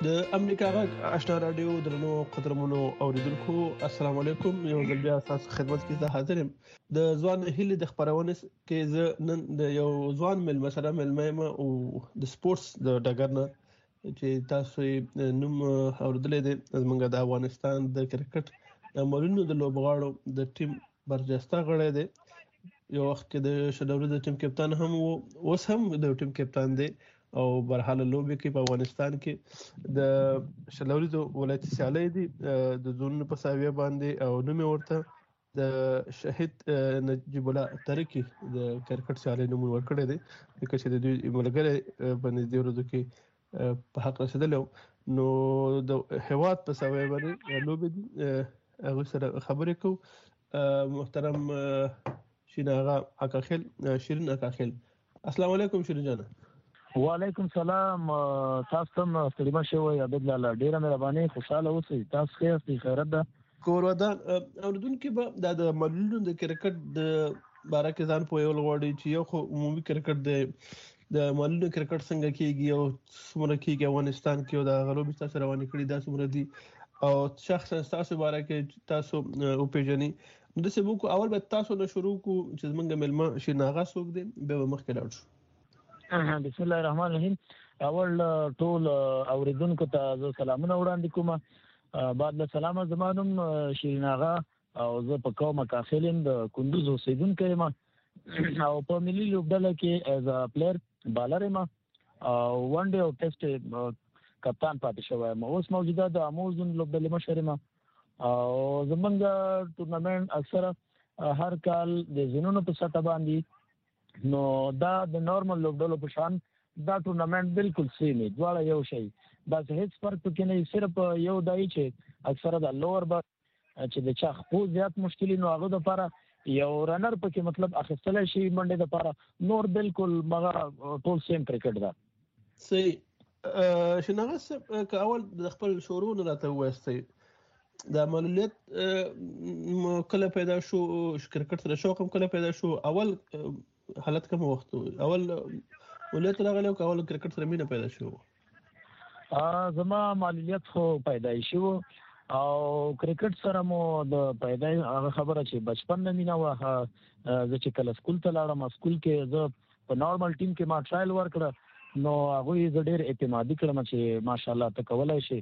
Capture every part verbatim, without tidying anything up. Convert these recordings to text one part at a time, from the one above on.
د امریکا غږ آشنا راډیو درنو قدرمنو اوریدونکو السلام علیکم. یو ځل بیا تاسو خدمت کې زه حاضر یم د ځوان هیلې د خبرونه کې زه نن د یو ځوان ملمه سره ملمه یم او د سپورتس د ډګر نه چې تاسو یې نوم اوریدلې دي زمونږ د افغانستان د کرکټ د مالونو د لوبغاړو د ټیم برجسته غړی دی. یو وخت کې د شډوري د ټیم کپتان هم وو، اوس هم د ټیم کپتان دی او برحاله لوبې کې په افغانستان کې د شلوري د ولایتي سیالۍ دي د زونونو په ساویه باندې او نوم ورته د شهید نجیب الله ترکی د کرکټ سیالۍ نوم ورکړی دی چې د دوی ملګری باندې د ورځو کې په حق رسیدلی نو د هیواد په ساویه باندې لوبې دي هغوی سره خبرې کوو. محترم شین آغا اکاخیل شیرین اکاخیل، السلام علیکم شیرین جانه. وعلیکم سلام. تاسو هم ستړي مشه وي عبد الله، ډیره مهرباني، خوشاله اوسئ. تاسو خیر دي خیرت ده کور ودان اوردونکو به د مالونو د کرکټ د باره کې ځان پوهول غواړي چې یو خو عمومي کرکټ د د مالونو کرکټ څنګه کیږي او څومره کیږي افغانستان کې او د غلوب تاسو روانې کړي دا څومره دي او شخصا تاسو باره کې تاسو او پیژني د سبوکو اول به تاسو نه شروع کو چې زمونږ ملما شیناغه سوق دي به مخکې لاړ شو. بسم الله الرحمن الرحیم. اول ټول اوریدونکو ته زه سلامونه وړاندې کوم. بعد له سلامه زمانم شیرین آغا او زه په قوم کاخلم د کندوز اوسیدونکی یم او په ملي لوبډله کې ایز ا پلیر بالر یم او ون ډے او ټیسټ کپتان پاتې شوی یم. اوس موجوده د اموزون لوبډلې مشر یم او زمونږ ټورنمنټ اکثره هر کال د زینونو په سطح باندې، نو دا د نورمال لوبډلو په شان دا ټورنمنټ بالکل سیم دی، دواړه یو شی، بس هیڅ فرق پکې نه، صرف یو دای چې اکثره د لوور با چې د چا خپو زیات مشکلي نو هغه د لپاره یو رنر پکې مطلب اخیستلی شي منډې د لپاره، نور بالکل مغه ټول سیم کرکټ ده. صحیح. شناغه صاحب که اول د خپل شروع نه راته ووایستئ د معلولیت کله پیدا شو، کرکټ سره شوق هم کله پیدا شو، اول حالت کوم وخت اول ولایت راغلی او اول کرکټ سره مینه پیدا شو؟ زما معلولیت خو پیدا شو او کرکټ سره مو د پیدا هغه خبره چې بچپن نه مینه وه. زه چې کله سکول ته لاړم، سکول کې زه په نارمل ټیم کې ما ټرایل ورکړه، نو هغوی زه ډېر اعتمادي کړم چې ماشاءالله ته کولی شي.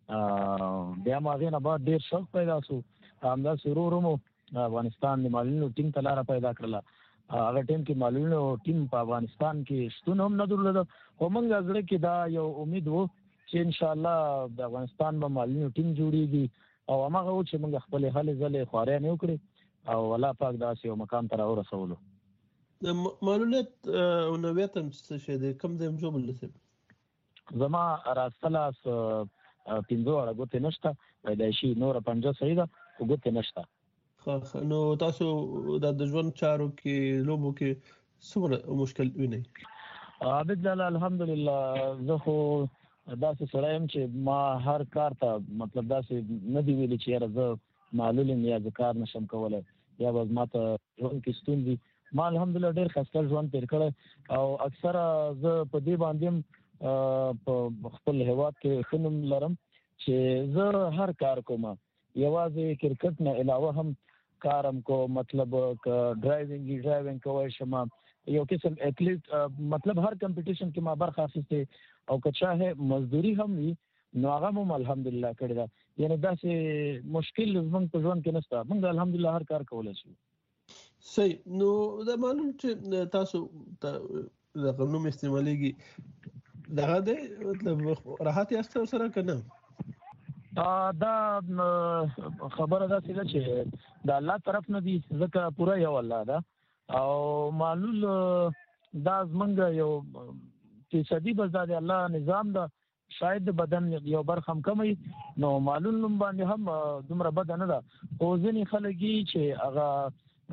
بیا مو هغې نه بعد ډېر شوق پیدا شو، همداسې ورو ورو مو افغانستان د معلولینو ټیم ته لاره پیدا کړله. هغه ټیم کې معلولینو ټیم په افغانستان کې شتون هم نه درلوده، خو موږ زړه کې دا یو امید و چې انشاءالله د افغانستان به معلولینو ټیم جوړېږي او هماغه و چې موږ خپلې هلې ځلې خوارانې وکړې او الله پاک داسې یو مقام ته راورسولو. د معلولیت او نوعیت هم څه شی دی؟ کوم ځای هم ژوبل صاحب؟ زما راستلاس پنځه واړه ګوتې نشته، پیدایشي نوره پنجه صحیح ده خو ګوتې نشته. نو تاسو د ژوند چارو کې لوبو کې څومره مشکل وینئ؟ عابد لاله الحمدلله زه خو داسې سړی یم چې ما هر کار ته مطلب داسې نه دی ویلي چې یاره زه معلول یم یا زه کار نشم کولی یا به ما ته ژوند کې ستونزې. ما الحمدلله ډېر ښایسته ژوند تېر کړی او اکثره زه په دې باندې هم په خپل هیواد کې ښه نوم لرم چې زه هر کار کوم، یوازې کرکټ نه علاوه هم کارم کو، مطلب که ډرایوینګ ډرایوینګ کوی شم، یو قسم ایتلیټ مطلب هر کمپټیشن کې ما برخه اخیستې او که چاهې مزدوري هم وي نو هغه هم الحمدلله کړې ده. یعنې داسې مشکل زموږ په ژوند کې نشته، موږ الحمدلله هر کار کولی شو. صحیح. نو دا معلوم چې تاسو دغه نوم استعمالیږي دغه دی مطلب راحت یاست سره که نه؟ دا خبره داسې ده چې د الله طرف نه دي، ځکه پوره یو الله ده او معلول دا زمونږ یو فیصدي بس دا د الله نظام ده، شاید د بدن یو برخه هم کمی نو معلول نوم باندې هم دومره بده نه ده. خو ځینې خلک چې هغه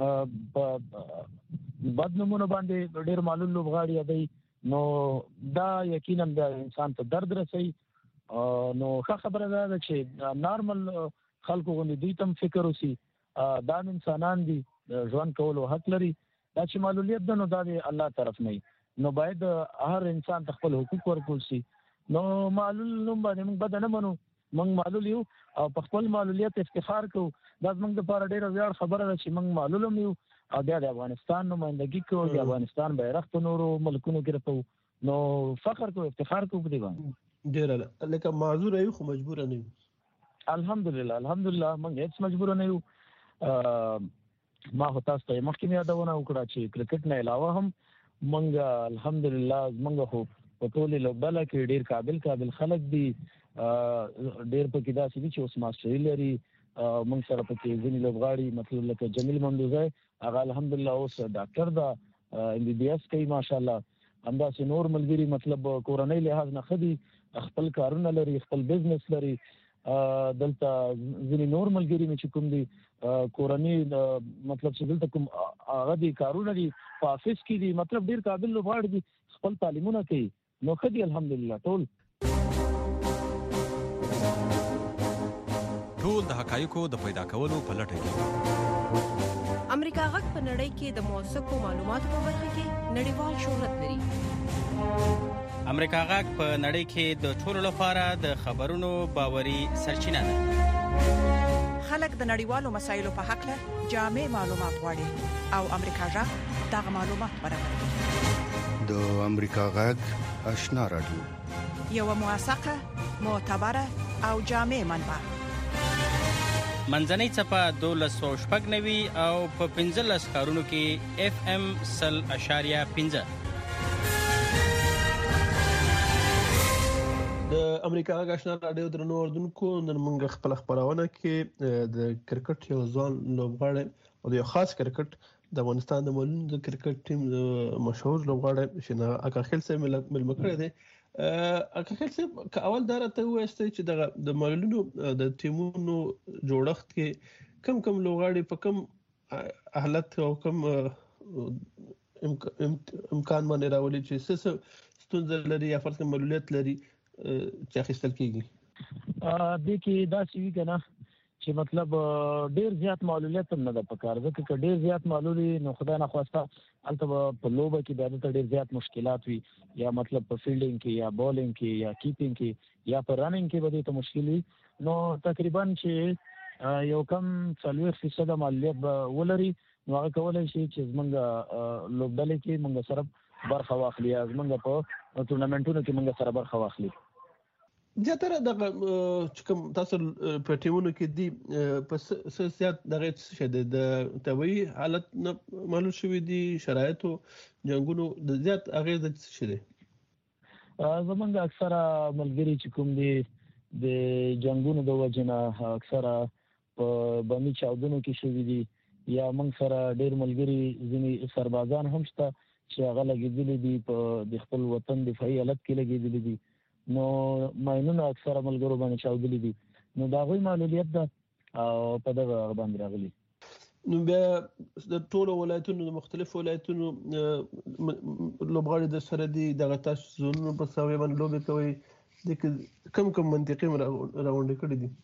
بد نومونه باندې ډېر معلول لوبغاړي یادوي، نو دا یقینا د انسان ته درد رسوي. نو ښه خبره دا ده چې نارمل خلکو غوندې دوی ته هم فکر وسي، دا انسانان دي، ژوند کولو حق لري. دا چې معلولیت ده نو دا د الله طرف نه وي، نو باید هر انسان ته خپل حقوق ورکړل شي نو معلول نوم باندې موږ بد نه منو، موږ معلول یو او په خپل معلولیت افتخار کوو. دا زموږ لپاره ډیره ویاړ خبره ده چې موږ معلول هم یو او بیا د افغانستان نمائندګي کوو، د افغانستان بیرغ په نورو ملکونو کې رپو. نو فخر کوو، افتخار کوو په دې باندې. ډیره لکه معذور یو خو مجبور نه یو. الحمدلله الحمدلله موږ هیڅ مجبور نه یو. ما خو تاسو ته مخکې یادونه وکړه چې کرکټ نه علاوه هم موږ الحمدلله موږ خو په ټولې لوبډله کې ډیر قابل قابل خلک دي. ډیر پکې داسې دي چې اوس ماسټري لري. موږ سره پکې ځینې لوبغاړي مطلب لکه جمیل مندوزی، هغه الحمدلله اوس ډاکټر ده، ام بي بي اس کوي ماشاءالله. همداسې نور ملګري مطلب کورنۍ لحاظ نه ښه دي، خپل کارونه لري، خپل بزنس لري. دلته ځینې نور ملګري مې چې کوم دي کورنۍ مطلب چې دلته کوم هغه دي کارونه دي په افیس کې دي، مطلب ډیر قابل لوبغاړي دي، خپل تعلیمونه کوي. نو ښه دي الحمدلله. ټول ټول د حقایقو د پیدا کولو په لټه کې. امریکا غږ په نړۍ کې د موثقو معلوماتو په برخه کې نړیوال شهرت لري. امریکا غږ په نړۍ کې د ټولو لپاره د خبرونو باوري سرچینه ده. خلک د نړیوالو مسایلو په حق له جامع معلومات غواړي او امریکا غږ دغه معلومات برابروي. د امریکا غږ آشنا رادیو، یو موثقه، معتبره او جامع منبع. منځنۍ څپه دولس سوه شپږ نوي او په پنځلس ښارونو کې اف ام سل اشاریه پنځه. د امریکا غږ آشنا رادیو درنو اوردونکو، نن موږ خپل خبرونه کې د کرکټ یو ځوان لوبغاړی او د یو خاص کرکټ د افغانستان د ملون د کرکټ ټیم مشهور لوبغاړی شنا اکاخیل سره ملمه کړی دی. اکاخیل سره که اول دا راته ووایستی چې د ملونو د ټیمونو جوړښت کې کم کم لوبغاړي په کم حالت او کم امکان باندې راولي چې څه ستونزه لري یا فرض کړه معلولیت لري چې اخیستل کیږي. د کې دا سی وی کنه چې مطلب ډیر زیات معلولیت هم نه ده پکار، ځکه چې ډیر زیات معلولی نو خدای نه خواسته البته په لوبه کې د ډیر ډیر زیات مشکلات وي، یا مطلب په فیلډینګ کې یا بولینګ کې یا کیپینګ کې یا په رننګ کې به ته مشکل وي. نو تقریبا چې یو کم څلوېښت فیصد معلولیت به ولري نو هغه کولی شي چې زمونږ لوبډلې کې مونږ سره برخه واخلي، یا زمونږ په ټورنمنټونو کې مونږ سره برخه واخلي. زیاتره دغه چې کوم تاسو په ټیمونو کې دي په څه زیات دغه څه شه د طبي حالت نه معلوم شوی دي، شرایطو جنگونو د زیات اغیز څه شه دي. زمونږ اکثره ملګري چې کوم دي د جنگونو د وجنه اکثره په بمی چاودنو کې شوی دي، یا موږ سره ډیر ملګري ځینې سربازان هم شته چې هغه لګېدلي دي په د خپل وطن دفاعي حالت کې لګېدلي دي. نو ماینونه اکثره ملګرو باندې چاودلي دي، نو د هغوی معلولیت ده او په دغه باندې راغلي. نو بیا د ټولو ولایتونو د مختلفو ولایتونو لوبغاړي د سره دي دغه تاسو زونونو په ساوي باندې لوبې کوي، د کم کم منطقې راغونډې کړي دي.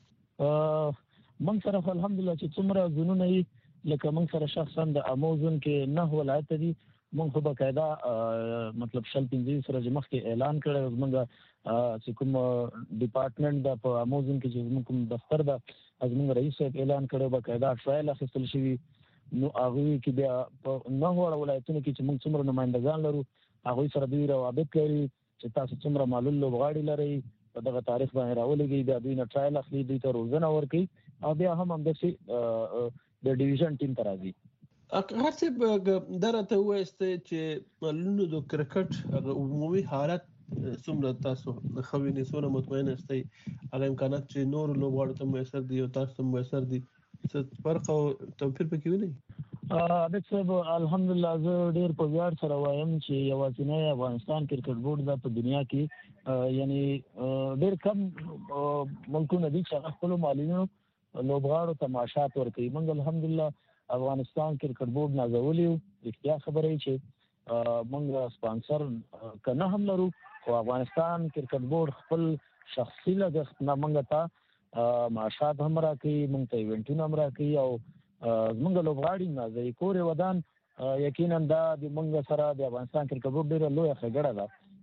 موږ سره الحمدلله چې څومره زونونه یې لکه موږ سره شخصا د امو زون کې نه ولایت دي، موږ خو باقاعده مطلب شل پنځه سره چې مخکې اعلان کړی زموږ چې کوم ډپارټمنټ د په اموزون کې چې زموږ کوم دفتر ده زموږ رئیس صاحب اعلان کړی باقاعده ټرایل اخیستل شوي. نو هغوی کې بیا په نه وړه ولایتونو کې چې موږ څومره نمایندګان لرو هغوی سره دوی روابط لري چې تاسو څومره معلول لوبغاړي لرئ په دغه تاریخ باندې راولېږئ، بیا دوی نه ټرایل اخلي، دوی ته روزنه ورکوي او بیا هم همداسې د ډیویژن ټیم ته راځي. هر څه دا راته ووایستی چې معلولینو د کرکټ عمومي حالت څومره تاسو ښه وینئ، څومره مطمئن یاستئ، هغه امکانات چې نورو لوبغاړو ته میسر دي او تاسو ته میسر دي، څه فرق او توپیر پکې وینئ؟ عابد صاحب الحمدلله زه ډېر په ویاړ سره وایم چې یوازینی افغانستان کرکټ بورډ ده په دنیا کې، یعنی ډېر کم ملکونه دي چې هغه خپلو معلولینو لوبغاړو ته معاشات ورکوي. موږ الحمدلله افغانستان کرکټ بورډ نازولی و، رښتیا خبره یې چې موږ سپانسر که نه هم لرو خو افغانستان کرکټ بورډ خپل شخصي لګښت نه موږ ته معاشات هم راکوي، موږ ته ایونټونه هم راکوي او زموږ لوبغاړي نازوي. کور ودان یقینا دا د موږ سره د افغانستان کرکټ بورډ ډېره لویه ښېګړه ده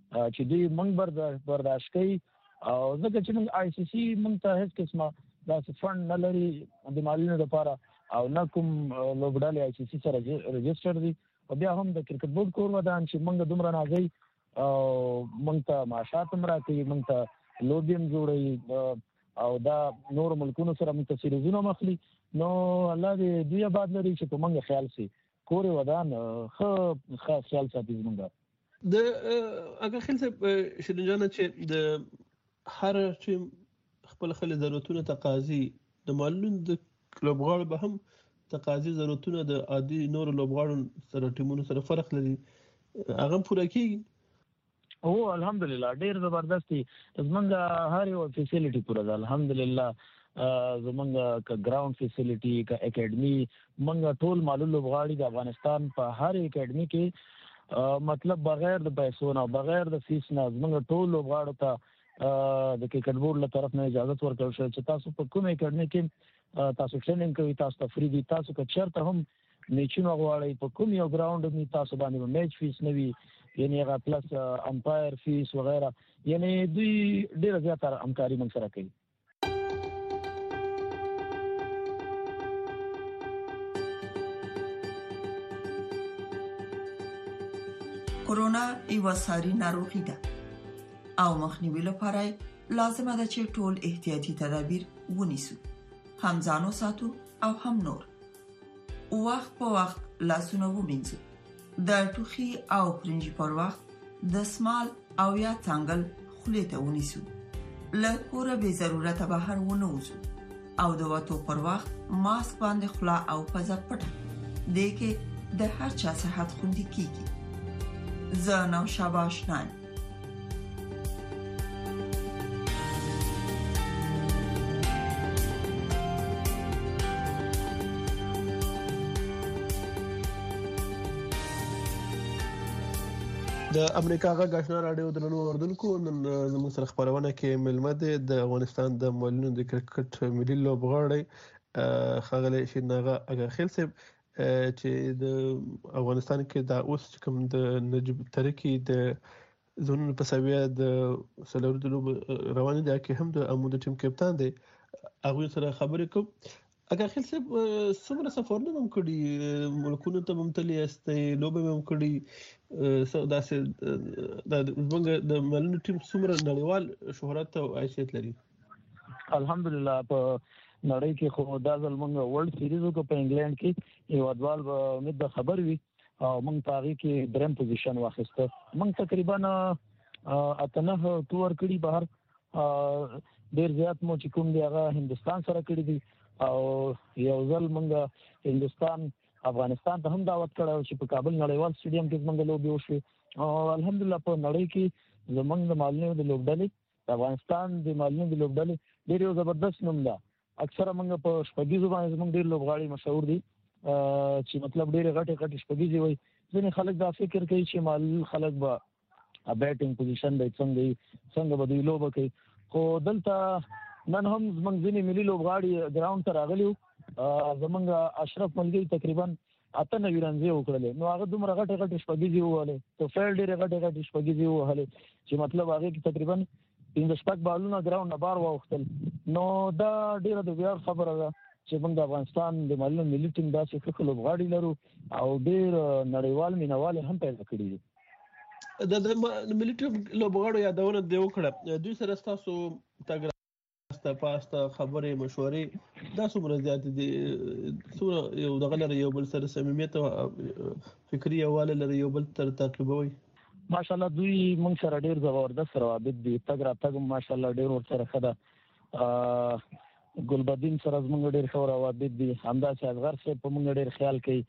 چې دوی موږ برداشت کوي او ځکه چې موږ آی سی سی موږ ته هیڅ قسمه داسې فند نه لري د مالونو لپاره او نه کوم لوبډالې آی سی سی سره رجسټر دي او بیا هم د کرکټ بورډ کور ودان چې موږ دومره نازي او موږ ته معاشات هم راکوي، موږ ته لوبي هم جوړوي او دا نور ملکونو سره موږ ته سیریزونه مخلي. نو الله دې دوی آباد لري چې په موږ خیال سي کور ودان ښه خاص خیال ساتي زموږ د اګه خل صاحب شیرین جان چې د هر چې خپل خل ضرورتونه تقاضي د مالونو د لوبغاړو به هم تقاضي ضرورتونه د عادي نور لوبغاړو سره ټیمونو سره فرق لري، هغه پوره کیږي. او الحمدلله ډیر زبردستي زمونږ هر یو فیسیلیټي پوره ده الحمدلله. زمونږ ک ګراوند فیسیلیټي ک اکیډمي مونږ ټول معلوم لوبغاړي د افغانستان په هر اکیډمي کې مطلب بغیر د پیسو نه بغیر د فیس نه زمونږ ټول لوبغاړو ته د کرکټ بورډ له طرف نه اجازه ورکړل شوې چې تاسو په کومه اکیډمي کې تاسو ټریننګ کوي تاسو ته فری دي، تاسو که چیرته هم میچونه غواړئ په کوم یو ګراوند می تاسو باندې میچ فیس نه وي، یعنی هغه پلس امپایر فیس وغیرہ، یعنی دوی ډیره زیاته همکاري موږ سره کوي. کورونا یو ساري ناروغي ده او مخنیوي لپاره لازمه ده چې ټول احتیاطي تدابیر ونیسو، هم ځانو ساتو او هم نور. وخت په وخت لاسونه ومینځو، د ټوخي او پرنجي پر وخت د سمال او یا څنګل خولې ته ونیسو، له کوره به ضرورت بهر ونه وځو او د وټو پر وخت ماسک باندې خلا او پزه پټه دې کې د هر چا صحت خوندي کیږي. زنو شاباش نان د امریکا غږ آشنا رادیو درنو اوردونکو نن زموږ سره خبرونه کې ملمده د افغانستان د مالونو د کرکټ ملي لوبغاړي خغلی شیناغه اګه خیل صاحب چې د افغانستان کې د اوس کوم د نجیب ترکی د زونو په سویه د سلور د رواني د کې هم د امو د ټیم کپتان دی، هغه سره خبرې کوم. اګه خیل صاحب څومره سفرونه هم کړي، ملکونو ته ممتلي استي لوبه هم کړي، داسې د زمونږ د مالونو ټیم څومره نړیوال شهرت او حیثیت لري؟ الحمدلله په نړۍ کې خو دا ځل موږ ورلد سیریزو کو په انګلند کې یو ادوال به امید د خبر وي او موږ په هغه کې دریم پوزیشن واخیسته. موږ تقریبا اتنه تور کړي بهر ډیر زیات مو چې کوم دی هغه هندستان سره کړي دي او یو ځل موږ هندستان افغانستان ته هم دعوت کړو چې په کابل نړیوال سټیډیم کې موږ لوبي وشو او الحمدلله په نړۍ کې زمونږ د مالونو د لوبډلې افغانستان د مالونو د لوبډلې ډیر یو زبردست نوم ده. اکثره موږ په شپږیزو باندې زموږ ډیر لوبغاړي مشهور دي چې مطلب ډیر غټه غټه شپږیزي وي. ځینې خلک دا فکر کوي چې مال خلک به بیټینګ پوزیشن د څنګه څنګه به دوی لوبه کوي، خو دلته نن هم زموږ ځینې ملي لوبغاړي ګراوند ته راغلي وو. زموږ اشرف ملګری تقریبا اته نوي رنځې وکړلې، نو هغه دومره غټه غټه شپږیزي ووهلې، تو فیل ډیره غټه غټه شپږیزي ووهلې چې مطلب هغه کې تقریبا پنځه شپږ بالونه ګراوند نه بار واوښتل. نو دا ډیره د ویاړ خبره ده چې موږ د افغانستان د ملي ملي ټیم داسې ښه لوبغاړي لرو او ډیر نړیوال مینوال هم پیدا کړي دي. د ملي ټیم لوبغاړو یادونه دی وکړه، دوی سره تاسو تګ راسته پاسته خبرې مشورې دا څومره زیات دي، څومره یو دغه لري یو بل سره صمیمیت او فکري یووالی لري یو بل تر تعقیبوي؟ ماشاءالله دوی موږ سره ډیر زبردست روابط دي، تګ راتګ ماشاءالله ډیر ورسره ښه ده. ګلبدین سره زموږ ډیر ښه روابط دي، همداسې اصغر صاحب په موږ ډیر خیال کوي،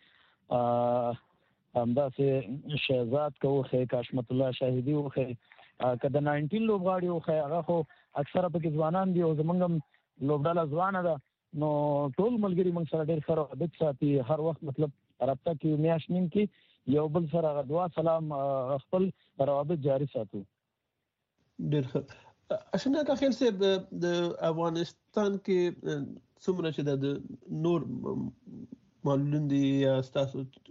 همداسې شهزاد که وښی که حشمت الله شاهدي وښی که د ناینټین لوبغاړي وښی هغه خو اکثره پکې ځوانان دي او زموږ هم لوبډله ځوانه ده، نو ټول ملګري موږ سره ډیر ښه روابط ساتي، هر وخت مطلب رابطه کې میاشت نیم کې یو بل سره دعا سلام خپل روابط جاری ساتو. ډیر ښه. اشنا کا خیل صاحب د افغانستان کې څومره چې د نور معلوم دي یا تاسو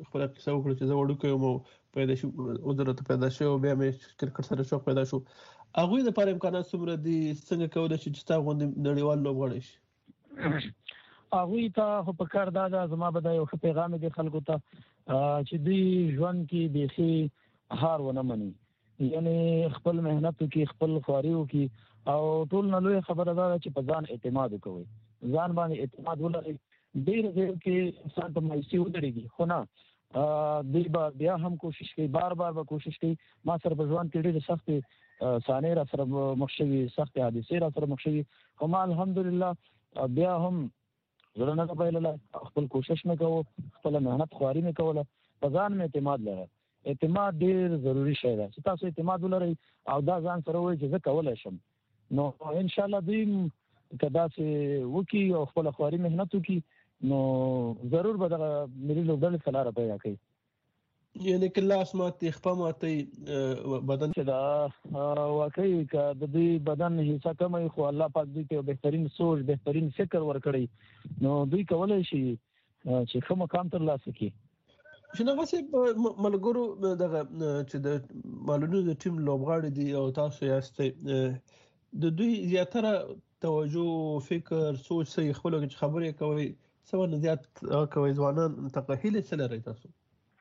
خپل کیسه وکړه چې زه وړوکی یم او پیدا شو عذرته پیدا شو بیا مې کرکټ سره شوق پیدا شو. هغوی لپاره امکانات څومره دي؟ څنګه کولی شي چې ستا غوندې نړیوال لوبغاړی شي؟ هغوی ته خو په کار دا ده، زما به دا یو ښه پیغام دی خلکو ته چې دوی ژوند کې بیخي هار ونه مني، یعنې خپل محنت وکړي، خپل خواري وکړي او ټول نه لویه خبره دا ده چې په ځان اعتماد وکوئ، ځان باندې اعتماد ولرئ. ډېر ډېر کې انسان په مایوسي ودرېږي، خو نه دوی به بیا هم کوشش کوي، بار بار به کوشش کوي. ما سره په ژوند کې ډېرې سختې صحنې را سره مخ شوي، سختې حادثې را سره مخ شوي، خو ما الحمدلله بیا هم زړه نه بایللی، خپل کوشش مې کوو، خپله محنت خواري مې کوله، په ځان مې اعتماد لرم. اعتماد ډېر ضروري شی دی چې تاسو اعتماد ولرئ او دا ځان سره وایي چې زه کولی شم، نو انشاءالله دوی که داسې وکړي او خپله خواري محنت وکړي نو ضرور به دغه ملي لوبډلې ته لاره پیدا کوي. یعنې که لاس ماتې، خپه ماتې، بدن چې دا واقعي که د دوی بدن حصه کمه وي خو الله پاک دوی ته بهترین سوچ، بهترین فکر ورکړی، نو دوی کولی شي چې ښه مقام ترلاسه کړي. شناغه صاحب، ملګرو دغه چې د مالونو د ټیم لوبغاړي دي او تاسو یاستئ، د دوی زیاتره توجه، فکر، سوچ صحیح خپلو کې چې خبرې کوئ څه نه زیات کوئ، ځوانان ته هیلې څه لرئ تاسو؟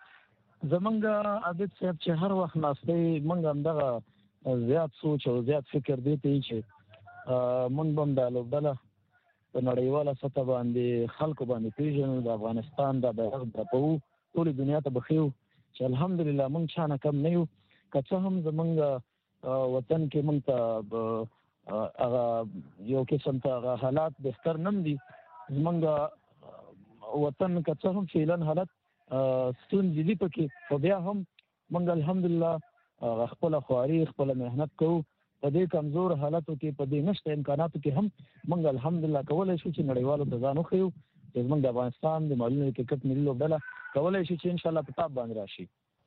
زمونږ عابد صاحب چې هر وخت ناستئ، موږ همدغه زیات سوچ او زیات فکر دی ته چې موږ به هم دا لوبډله په نړیواله سطح باندې خلکو باندې پیژنو، د افغانستان دا بیرغ درپوو، ټولې دنیا ته به ښیو چې الحمدلله موږ چا نه کم نه یو. که څه هم زمونږ وطن کې موږ ته هغه یو قسم ته هغه حالات بهتر نه دي، زمونږ وطن که څه هم فعلا حالت ستونزې دي پکې، خو بیا هم موږ الحمدلله خپله خواري، خپله محنت کوو. په دې کمزور حالتو کې، په دې نشته امکاناتو کې هم موږ الحمدلله کولی شو چې نړیوالو ته ځان وښیو چې زموږ د افغانستان د مالونو د کرکټ ملي لوبډله کولی شي چې انشاءالله په ټاپ باندې راشي.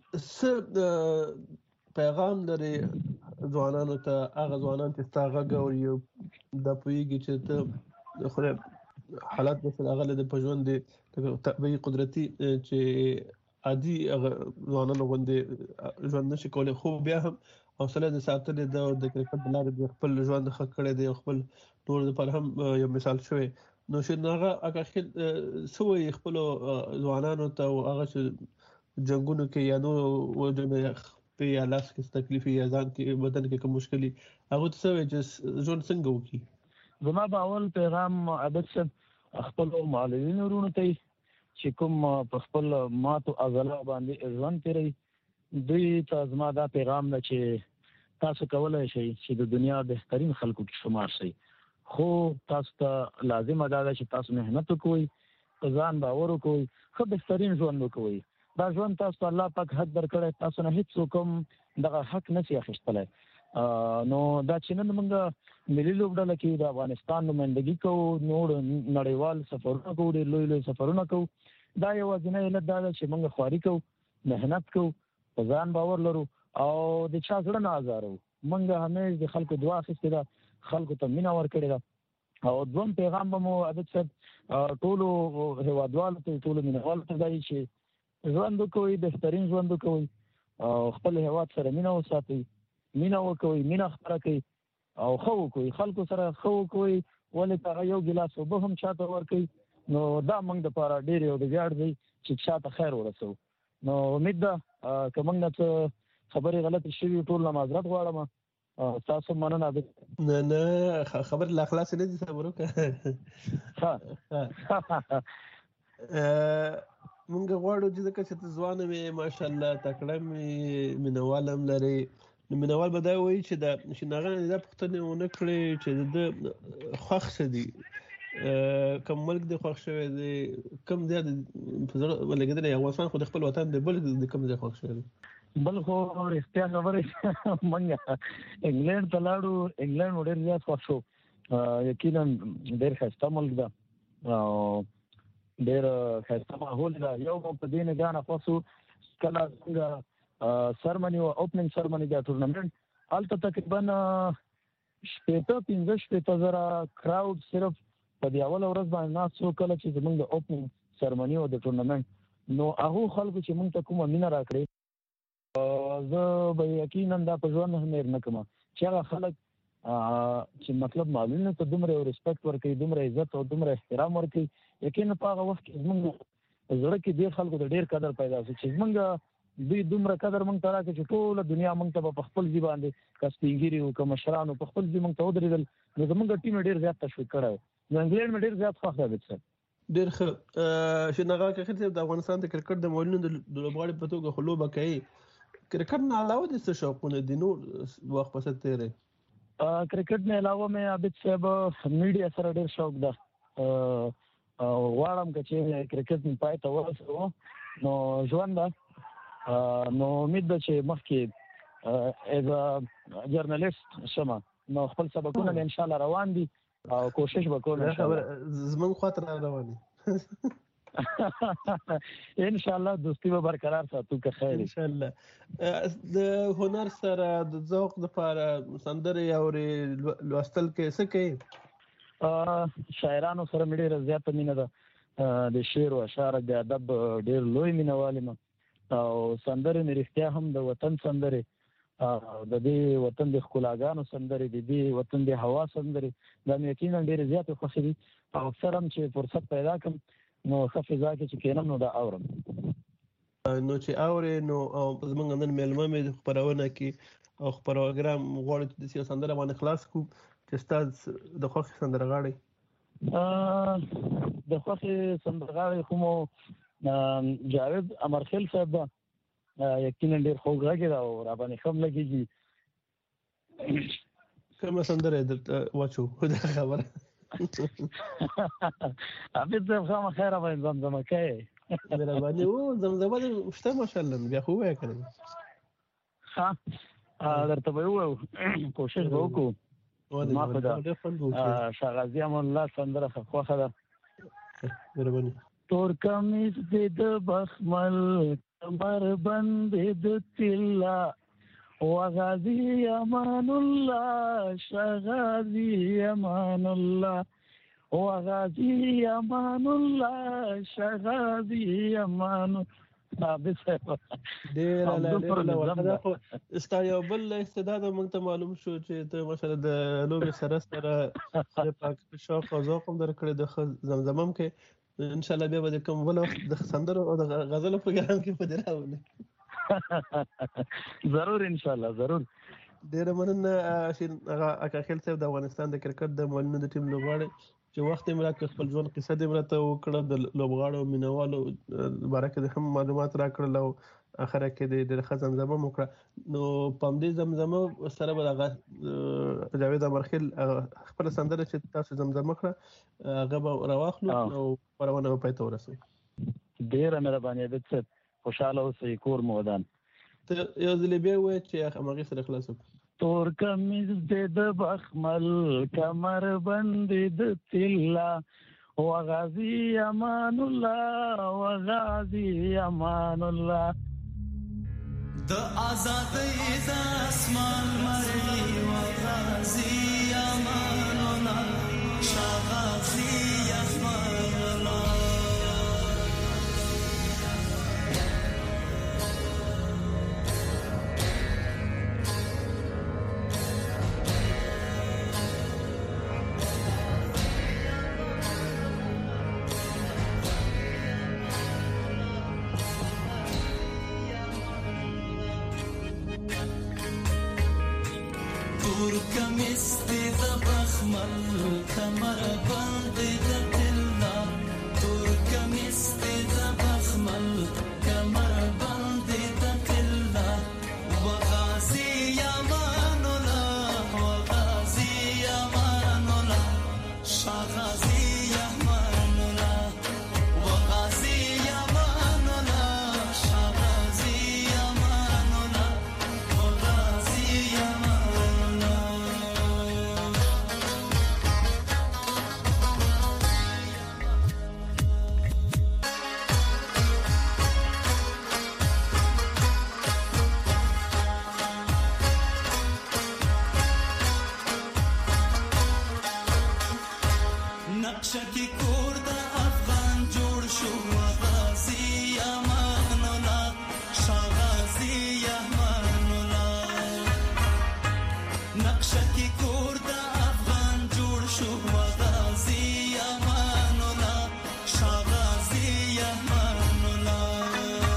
څه پیغام لري ځوانانو ته، هغه ځوانان چې ستا غږ اوري دا پوهېږي چې ته خدای حالات داسې راغلی د په ژوند د طبیعي قدرتي چې عادي هغه ځوانانو غوندې ژوند نشي کولی، خو بیا هم حوصله د ساتلې ده او د کرکټ د لارې د خپل ژوند ښه کړی دی او خپل نور لپاره هم یو مثال شوی. نو شناغه اکاخیل څه وایي خپلو ځوانانو ته او هغه چې جنګونو کې یا نور وجونه په یا لاس کې تکلیف یا ځان کې بدن کې کوم مشکل هغه څه وایي چې ژوند څنګه وکړي؟ زما به اول پیغام عابد صاحب خپلو معلولینو وروڼو ته چې کوم په خپل ماتو عضله باندې ژوند تېروي، دوی ته زما دا پیغام ده چې تاسو کولی شئ چې د دنیا بهترین خلکو کې شمار شئ، خو تاسو ته لازمه دا ده چې تاسو محنت وکوئ، په ځان باور وکوئ، ښه بهترین ژوند وکوئ. دا ژوند تاسو ته الله پاک حق درکړی، تاسو نه هېڅوک هم دغه حق نشي اخیستلی. نو دا چې نن موږ ملي لوبډله کې د افغانستان نمایندګي کوو، نور نړیوال سفرونه کوو، ډېر لوی لوی سفرونه کوو، دا یوازینی علت دا ده چې موږ خواري کوو، محنت کوو، په ځان باور لرو او د چا زړه نه ازاروو. موږ همیش د خلکو دعا اخیستې ده، خلکو ته مینه ورکړې ده. او دوم پیغام به مو عابد صاحب ټولو هېوادوالو ته، ټولو مینهوالو ته دا وي چې ژوند وکوئ، بهترین ژوند وکوئ او خپل هېواد سره مینه وساتئ، مینه وکوئ، مینه خپره کړئ او ښه وکوئ، خلکو سره ښه وکوئ. ولې که هغه یو ګیلاس اوبه هم چاته ورکوي نو دا موږ دپاره ډېر یو د ویاړ دی چې چاته خیر ورسوو. نو امید ده که موږ نه څه خبرې غلطې شوي ټول نه معذرت غواړم. تاسو مننه. نه نه خبر لا خلاص نه دي، صبر وکړه. مونږ غواړو چې ځکه چې ته ځوانه مې ماشاءالله تکړه مې مینوال هم لرې، نو مینوال به دا وایي چې د شناغه نه دا پوښتنې ونه کړې چې د خوښ څه دي، کوم ملک دې خوښ شوی دی، کوم ځای په زړه ولګېدلی؟ افغانستان خو د خپل وطن دی، بل د کوم ځای خوښ شوی دی؟ بل خو رښتیا خبرې موږ انګلینډ ته لاړو، انګلینډ مو ډېر زیات خوښ شو، یقینا ډېر ښایسته ملک ده او ډېر ښایسته ماحول ده. یو مو په دې نګاه نه خوښ شو کله څنګه سرمني او اوپننګ سرمني دا ټورنمنټ هلته تقریبا شپېته پنځه شپېته زره کراؤډ صرف په دې اوله ورځ باندې ناست وو کله چې زموږ د اوپننګ سرمني او د ټورنمنټ. نو هغه خلکو چې موږ ته کومه مینه راکړي زه به یقینا دا په ژوند هنر نه کوم چې هغه خلک چې مطلب معلومه ته دومره ریسپیکټ ورکړي، دومره عزت او دومره احترام ورکړي، یقینا په هغه وخت کې موږ زړه کې دې خلکو د ډیر قدر پیدا شي چې موږ دوی دومره قدر موږ ته راکړي چې ټول دنیا موږ ته په خپل ځای باندې کسبینګری او کمشرانو په خپل ځای موږ ته ودرېدل. نو زموږ ټیم ډیر زیات تشویق کړی، نو انګلند مې ډیر زیات خوښ دی. څه ډیر ښه شناغه کې د افغانستان د کرکټ د مولونو د لوبغاړي په توګه خلوبه کوي. کرکټ نه علاوه د څه شوقونه دي نور وخت پس تیرې؟ کرکټ نه علاوه مې عابد صاحب میډیا سره ډیر شوق ده. غواړم چې کرکټ مې پای ته ورسوم نو ژوند نو امید ده چې مخکې ایز ا جرنالیست شمه نو خپل سبقونه ان شاء الله روان دي او کوشش وکړم ان شاء الله زمون خاطر روان دي ان شاء الله دوستي به برقرار ساتو که خیر ان شاء الله. د هنر سره د ذوق لپاره سندري او لوستل کې څه کوي؟ شاعرانو سره مې ډېره زیاته مینه ده، د شعر او اشعار د ادب ډېر لوی مینوال یم او سندرې مې رښتیا هم د وطن سندرې، د دې وطن د ښکلاګانو سندرې، د دې وطن د هوا سندرې دا مې یقینا ډېرې زیاتې خوښې دي او اکثر هم چې فرصت پیدا کړم نو ښه فضا کې چې کېنم نو دا اورم. نو چې اورې نو زموږ نن میلمه مې خپرونه کې او خپروګرام غواړي چې د سیاسي سندره باندې خلاص کو چې ستاسو د خوښ سندرغاړي د خوښ سندرغاړي کومو جاوید امرخیل صاحب یقینا ډېر خوږ غږی دا او را باندې ښه لګېږي. کومه سندره درته واچو دا خبره عابد صاحب خامہ خیر باندې زمزمه کوي درا باندې او زمزمه دې شته ماشاءالله بیا خو وای کړم ها درته به وو کوشش وکړو ما په دا شاغازی امون الله سندره خوخه ده درا باندې تور کمیس دې د بخمل کمر بند د تلا وغازی امان الله شغازی امان الله وغازی امان الله شغازی امان الله ډیر لا ډیر لا خو استا یو بل استعداد موږ ته معلوم شو چې ته مثلا د لوبي سره سره د پاک شوق او ذوق هم درکړې د زمزمم کې ان شاء الله بیا به کوم ول وخت د سندرو او د غزل پروګرام کې په دراوله ضرور ان شاء الله ضرور. ډیر مننه شین هغه اکاخیل صاحب د افغانستان د کرکټ د مولونو د ټیم لوبغاړي چې وخت یې مراد خپل ژوند قصه دې مراد وکړه د لوبغاړو مینوالو بارکه د هم معلومات راکړل او اخره کې د د زمزمه وکړه. نو پام دې زمزمه سره به هغه جاوید امرخیل خپل سندره چې تاسو زمزمه کړه هغه به راواخلو او پرونه په پاتې ورسوي. ډیره مهرباني ده، خوشاله اوسئ، کور مو ودان. ته یو ځل بیا وایې چې هغه سره خلاصو. تور کمیز دې د بخمل کمر بند د تلا وغازی امان الله وغازی امان الله د آزادۍ د اسمان مری وغازی امان الله شغازی امان الله تور کمیس دې د بخمل کمر بند د تلا تور کمیس دې د بخمل کمر بند د تلا وغازی امان الله وغازی امان الله شغازی امان الله وغازی امان الله شغازی امان الله وغازی امان نقشه کې کور د افغان جوړ شو وغازی نقشه کې کور د افغان جوړ شو وغازي امان الله شاغازي امان الله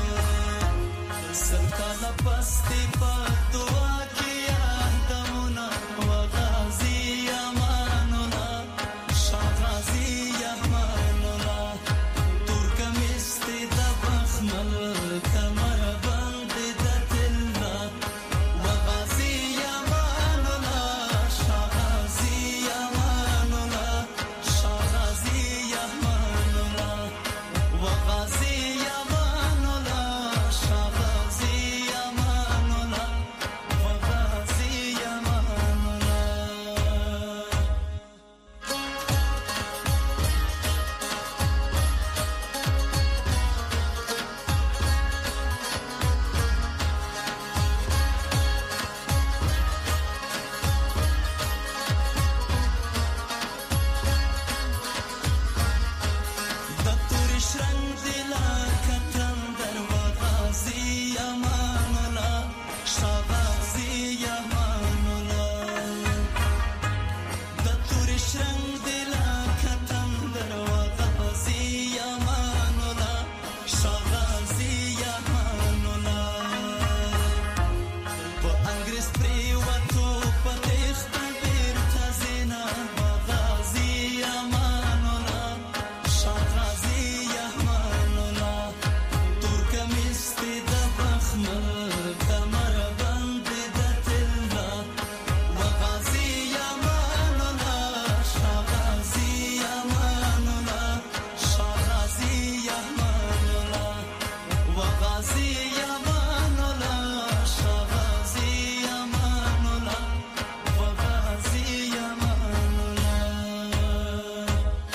سرکال پستی په دعا کې یادونه وغازي امان الله شاغازي امان الله ترکمستی د بخمل کمر بند د تلنا وغازي امان الله شاغازي امان الله شاغازي امان الله وغازي امان الله شاغازي امان الله وغازي امان الله د تورې شرنګ دی لکه تندر وغازي امان الله شاغازي امان الله د تورې شرنګ دی لکه تندر وغازي امان الله شاغازي امان الله په انګریز پریوتو په تخته بیرته زینا وغازي امان الله شاغازي امان الله ترکمستی د بخمل کمر بند د تلنا وغازي امان الله شاغازي امان الله شاغازي امان الله وغازي امان الله شاغازي امان الله وغازي امان الله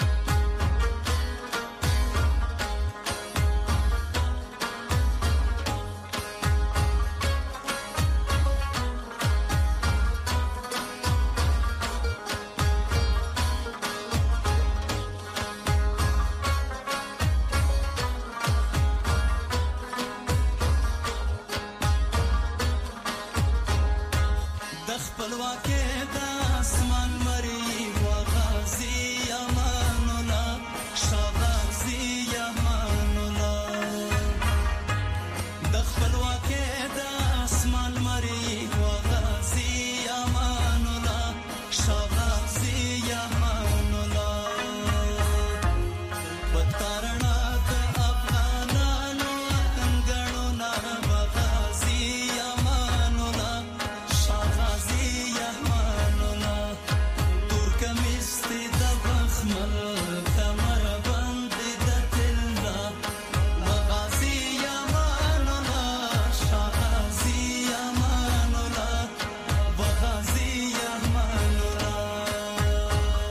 د خپلواکۍ د اسمان مري وغازي امان الله شاغازي امان الله د خپلواکۍ د اسمان مري وغازي امان الله شاغازي امان الله پتارنا د افغانانو انګړونه وغازي امان الله شاغازي امان الله ترکمستی د بخمل کمر بند د تلنا وغازي امان الله شاغازي امان الله وغازي امان الله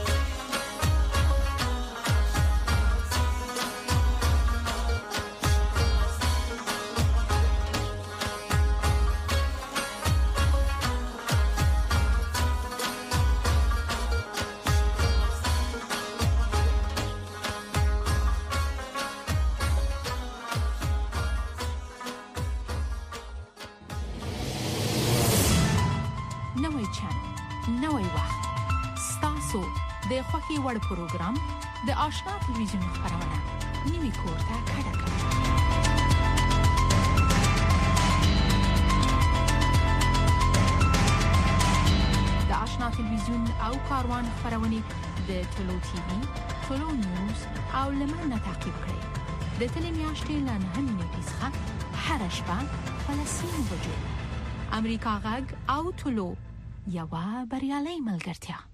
نوی چینل نوی وخت ستاسو د خوښي وړ پروګرام د آشنا ټلویزیون خبرونه نیوي کورته کډه کړئ د آشنا ټلویزیون او کاروان خبرونه د ټولو ټي وي ټولو نیوز او لمنه تعقیب کړئ د تلې میاشتې له نهه نیټې څخه هره شپه په لسمه بجو امریکا غږ او ټولو یوه بریالۍ ملګرتیا